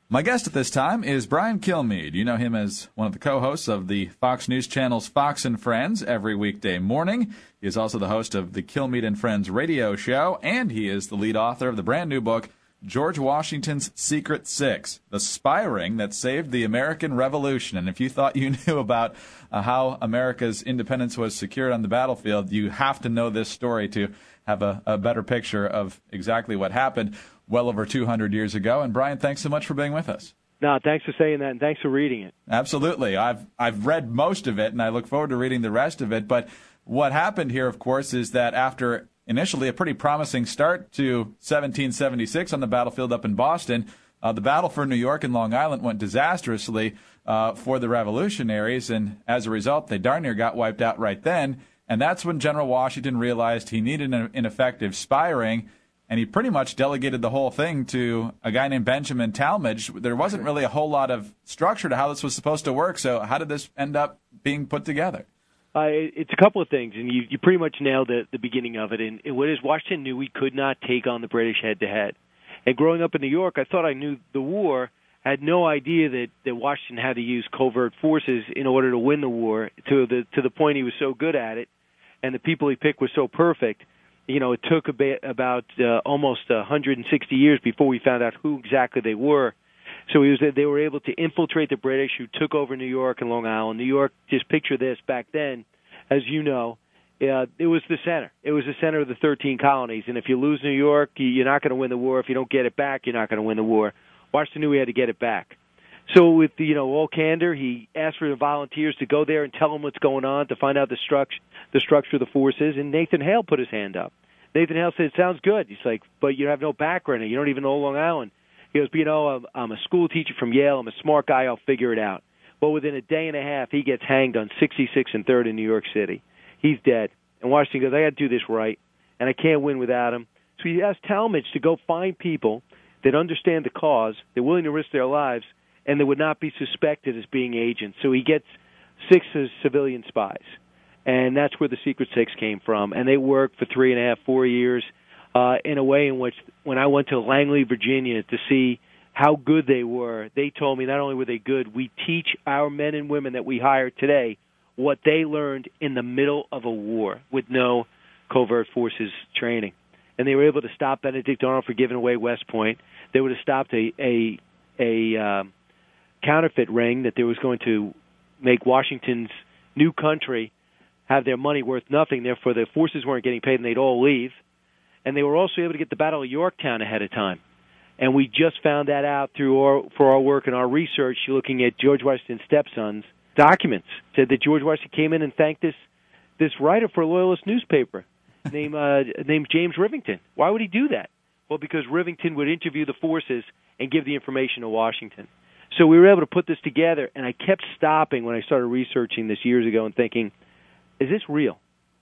My guest at this time is Brian Kilmeade. You know him as one of the co-hosts of the Fox News Channel's Fox and Friends every weekday morning. He is also the host of the Kilmeade and Friends radio show, and he is the lead author of the brand new book, George Washington's Secret Six, the spy ring that saved the American Revolution. And if you thought you knew about how America's independence was secured on the battlefield, you have to know this story to have a better picture of exactly what happened well over 200 years ago. And Brian, thanks so much for being with us. No, thanks for saying that, and thanks for reading it. Absolutely. I've read most of it, and I look forward to reading the rest of it. But what happened here, of course, is that after initially a pretty promising start to 1776 on the battlefield up in Boston, the battle for New York and Long Island went disastrously for the revolutionaries, and as a result, they darn near got wiped out right then. And that's when General Washington realized he needed an effective spy ring, and he pretty much delegated the whole thing to a guy named Benjamin Talmadge. There wasn't really a whole lot of structure to how this was supposed to work, so how did this end up being put together? It's a couple of things, and you pretty much nailed the beginning of it. And what is, Washington knew we could not take on the British head-to-head. And growing up in New York, I thought I knew the war. I had no idea that Washington had to use covert forces in order to win the war, to the point he was so good at it, and the people he picked were so perfect. You know, it took about almost 160 years before we found out who exactly they were. So they were able to infiltrate the British, who took over New York and Long Island. New York, just picture this, back then, as you know, it was the center. It was the center of the 13 colonies. And if you lose New York, you're not going to win the war. If you don't get it back, you're not going to win the war. Washington knew he had to get it back. So with, all candor, he asked for the volunteers to go there and tell him what's going on, to find out the structure of the forces, and Nathan Hale put his hand up. Nathan Hale said, "Sounds good." He's like, "But you have no background. You don't even know Long Island." He goes, I'm a school teacher from Yale. I'm a smart guy. I'll figure it out. Well, within a day and a half, he gets hanged on 66 and 3rd in New York City. He's dead. And Washington goes, "I got to do this right, and I can't win without him." So he asked Talmadge to go find people that understand the cause, they're willing to risk their lives, and they would not be suspected as being agents. So he gets 6 civilian spies, and that's where the Secret Six came from. And they worked for 3.5, 4 years in a way in which, when I went to Langley, Virginia, to see how good they were, they told me not only were they good, we teach our men and women that we hire today what they learned in the middle of a war with no covert forces training. And they were able to stop Benedict Arnold for giving away West Point. They would have stopped a counterfeit ring that was going to make Washington's new country have their money worth nothing. Therefore, the forces weren't getting paid, and they'd all leave. And they were also able to get the Battle of Yorktown ahead of time. And we just found that out for our work and our research, looking at George Washington's stepson's documents. Said that George Washington came in and thanked this writer for a Loyalist newspaper named James Rivington. Why would he do that? Well, because Rivington would interview the forces and give the information to Washington. So we were able to put this together, and I kept stopping when I started researching this years ago and thinking, is this real?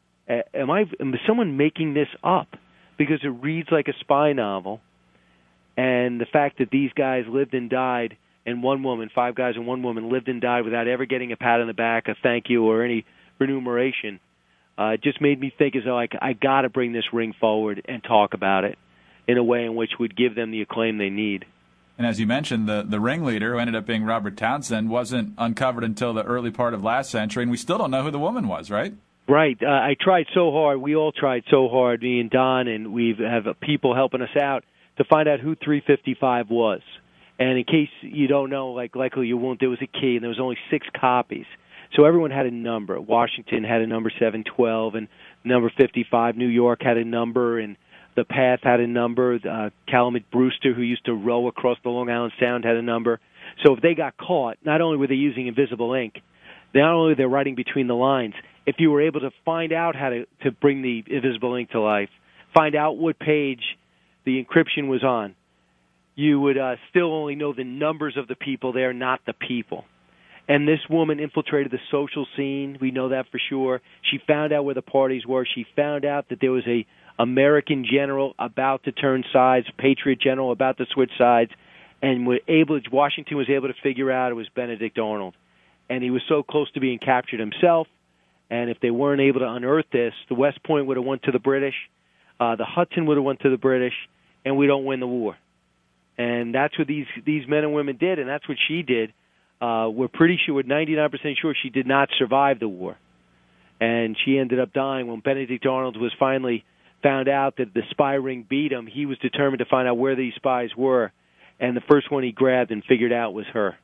Am someone making this up? Because it reads like a spy novel, and the fact that these guys lived and died, and 5 guys and 1 woman lived and died without ever getting a pat on the back, a thank you, or any remuneration, just made me think as though I got to bring this ring forward and talk about it in a way in which would give them the acclaim they need. And as you mentioned, the ringleader, who ended up being Robert Townsend, wasn't uncovered until the early part of last century, and we still don't know who the woman was, right? Right. I tried so hard. We all tried so hard, me and Don, and we have people helping us out to find out who 355 was. And in case you don't know, likely you won't, there was a key, and there was only 6 copies. So everyone had a number. Washington had a number 712, and number 55. New York had a number, and the Path had a number. Calumet Brewster, who used to row across the Long Island Sound, had a number. So if they got caught, not only were they using invisible ink, not only were they writing between the lines, if you were able to find out how to bring the invisible ink to life, find out what page the encryption was on, you would still only know the numbers of the people there, not the people. And this woman infiltrated the social scene. We know that for sure. She found out where the parties were. She found out that there was a American general about to turn sides, Patriot general about to switch sides, and Washington was able to figure out it was Benedict Arnold. And he was so close to being captured himself, and if they weren't able to unearth this, the West Point would have went to the British, the Hudson would have went to the British, and we don't win the war. And that's what these men and women did, and that's what she did. We're pretty sure, 99% sure, she did not survive the war. And she ended up dying when Benedict Arnold was finally found out that the spy ring beat him. He was determined to find out where these spies were, and the first one he grabbed and figured out was her.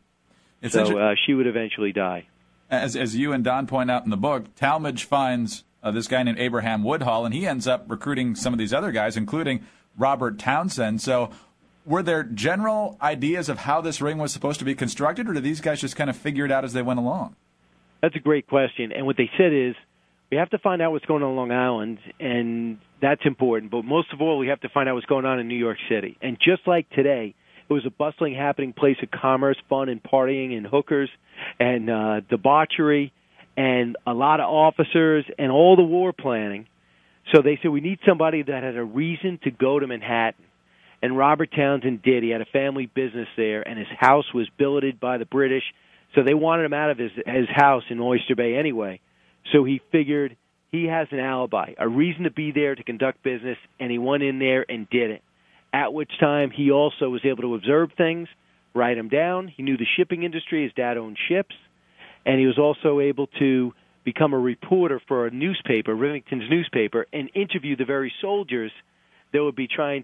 So she would eventually die. As you and Don point out in the book, Talmadge finds this guy named Abraham Woodhull, and he ends up recruiting some of these other guys, including Robert Townsend. So were there general ideas of how this ring was supposed to be constructed, or did these guys just kind of figure it out as they went along? That's a great question. And what they said is, we have to find out what's going on Long Island, and that's important. But most of all, we have to find out what's going on in New York City. And just like today, it was a bustling, happening place of commerce, fun, and partying, and hookers, and debauchery, and a lot of officers, and all the war planning. So they said, we need somebody that had a reason to go to Manhattan. And Robert Townsend did. He had a family business there, and his house was billeted by the British. So they wanted him out of his house in Oyster Bay anyway. So he figured he has an alibi, a reason to be there to conduct business, and he went in there and did it. At which time he also was able to observe things, write them down. He knew the shipping industry. His dad owned ships. And he was also able to become a reporter for a newspaper, Rivington's newspaper, and interview the very soldiers that was trying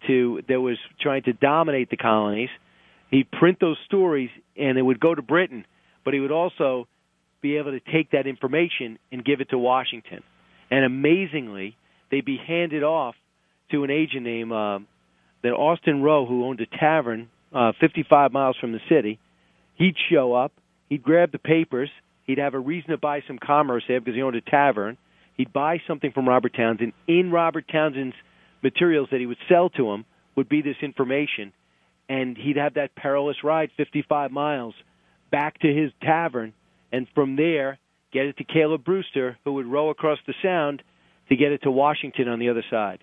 to dominate the colonies. He'd print those stories, and it would go to Britain. But he would also be able to take that information and give it to Washington. And amazingly, they'd be handed off to an agent named that Austin Rowe, who owned a tavern 55 miles from the city. He'd show up. He'd grab the papers. He'd have a reason to buy some commerce there because he owned a tavern. He'd buy something from Robert Townsend. In Robert Townsend's materials that he would sell to him would be this information. And he'd have that perilous ride 55 miles back to his tavern, and from there get it to Caleb Brewster, who would row across the Sound to get it to Washington on the other side.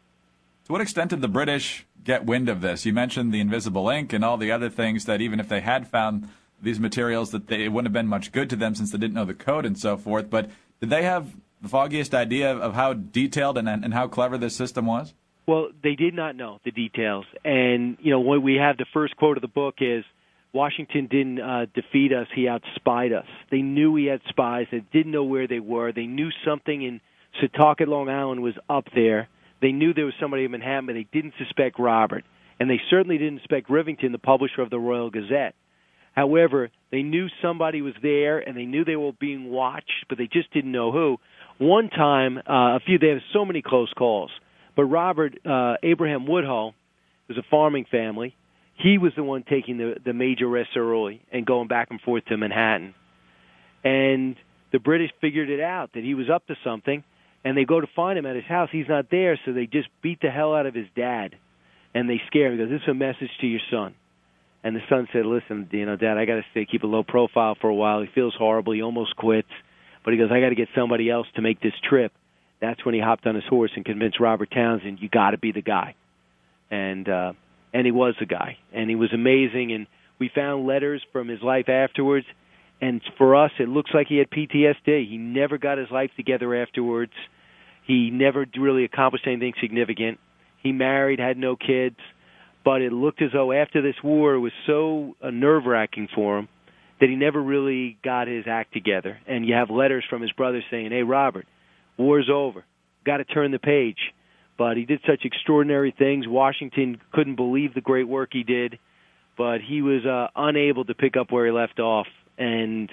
To what extent did the British get wind of this? You mentioned the invisible ink and all the other things that even if they had found these materials, that it wouldn't have been much good to them since they didn't know the code and so forth. But did they have the foggiest idea of how detailed and how clever this system was? Well, they did not know the details. And, when we have the first quote of the book is, Washington didn't defeat us, he outspied us. They knew he had spies. They didn't know where they were. They knew something in Setauket, Long Island was up there. They knew there was somebody in Manhattan, but they didn't suspect Robert. And they certainly didn't suspect Rivington, the publisher of the Royal Gazette. However, they knew somebody was there, and they knew they were being watched, but they just didn't know who. One time, they have so many close calls, but Robert Abraham Woodhull was a farming family. He was the one taking the major arrests early and going back and forth to Manhattan. And the British figured it out, that he was up to something, and they go to find him at his house. He's not there, so they just beat the hell out of his dad. And they scare him. He goes, this is a message to your son. And the son said, listen, Dad, I got to keep a low profile for a while. He feels horrible. He almost quits. But he goes, I got to get somebody else to make this trip. That's when he hopped on his horse and convinced Robert Townsend, you got to be the guy. And he was the guy, and he was amazing. And we found letters from his life afterwards, and for us, it looks like he had PTSD. He never got his life together afterwards. He never really accomplished anything significant. He married, had no kids, but it looked as though after this war, it was so nerve-wracking for him that he never really got his act together. And you have letters from his brother saying, hey, Robert, war's over. Got to turn the page. But he did such extraordinary things. Washington couldn't believe the great work he did, but he was unable to pick up where he left off. And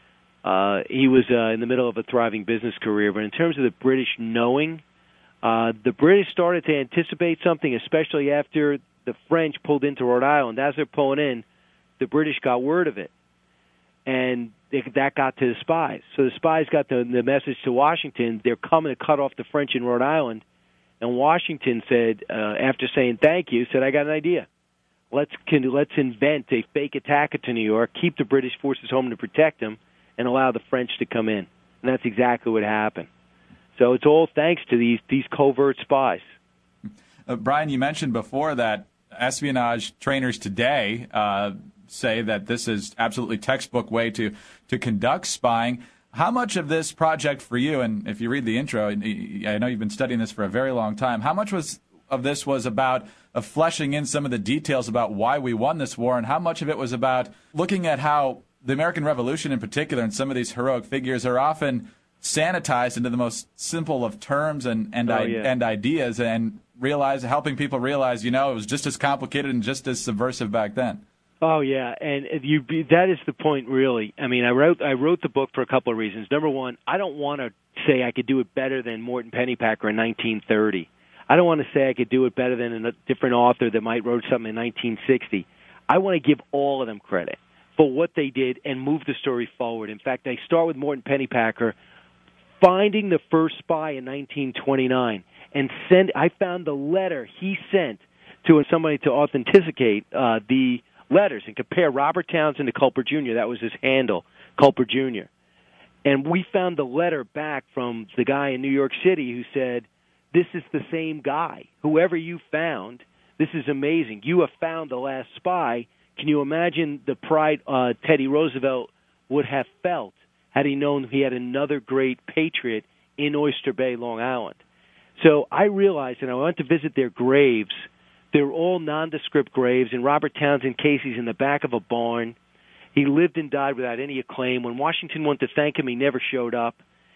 he was in the middle of a thriving business career. But in terms of the British knowing, the British started to anticipate something, especially after the French pulled into Rhode Island. As they're pulling in, the British got word of it. And that got to the spies. So the spies got the message to Washington, they're coming to cut off the French in Rhode Island. And Washington said, after saying thank you, said, I got an idea. Let's invent a fake attack to New York, keep the British forces home to protect them, and allow the French to come in. And that's exactly what happened. So it's all thanks to these covert spies. Brian, you mentioned before that espionage trainers today say that this is absolutely textbook way to conduct spying. How much of this project for you, and if you read the intro, I know you've been studying this for a very long time, how much was of this was about fleshing in some of the details about why we won this war, and how much of it was about looking at how the American Revolution in particular and some of these heroic figures are often sanitized into the most simple of terms and ideas, and helping people realize, it was just as complicated and just as subversive back then. Oh yeah, and that is the point, really. I mean, I wrote the book for a couple of reasons. Number one, I don't want to say I could do it better than Morton Pennypacker in 1930. I don't want to say I could do it better than a different author that might wrote something in 1960. I want to give all of them credit for what they did and move the story forward. In fact, I start with Morton Pennypacker finding the first spy in 1929, and I found the letter he sent to somebody to authenticate the letters and compare Robert Townsend to Culper Jr. That was his handle, Culper Jr. And we found the letter back from the guy in New York City who said, "This is the same guy. Whoever you found, this is amazing. You have found the last spy." Can you imagine the pride Teddy Roosevelt would have felt had he known he had another great patriot in Oyster Bay, Long Island? So I realized, and I went to visit their graves. They're all nondescript graves, and Robert Townsend Casey's in the back of a barn. He lived and died without any acclaim. When Washington went to thank him, he never showed up.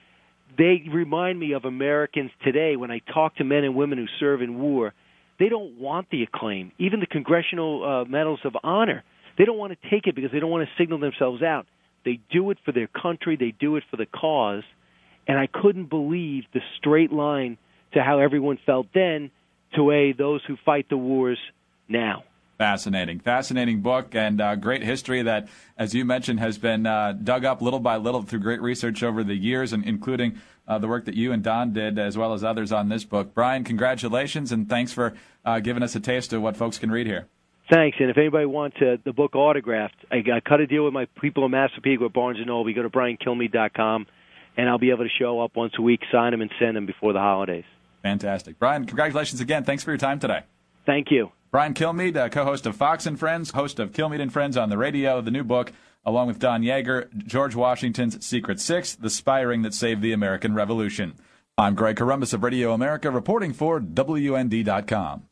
They remind me of Americans today when I talk to men and women who serve in war. They don't want the acclaim, even the Congressional Medals of Honor. They don't want to take it because they don't want to signal themselves out. They do it for their country. They do it for the cause. And I couldn't believe the straight line to how everyone felt then to those who fight the wars now. Fascinating book, and great history that, as you mentioned, has been dug up little by little through great research over the years, and including the work that you and Don did, as well as others on this book. Brian, congratulations, and thanks for giving us a taste of what folks can read here. Thanks, and if anybody wants the book autographed, I cut a deal with my people in Massapequa at Barnes & Noble. Go to BrianKilmeade.com, and I'll be able to show up once a week, sign them, and send them before the holidays. Fantastic. Brian, congratulations again. Thanks for your time today. Thank you. Brian Kilmeade, co-host of Fox and Friends, host of Kilmeade and Friends on the radio, the new book, along with Don Yeager, George Washington's Secret Six, The Spy Ring That Saved the American Revolution. I'm Greg Corombos of Radio America, reporting for WND.com.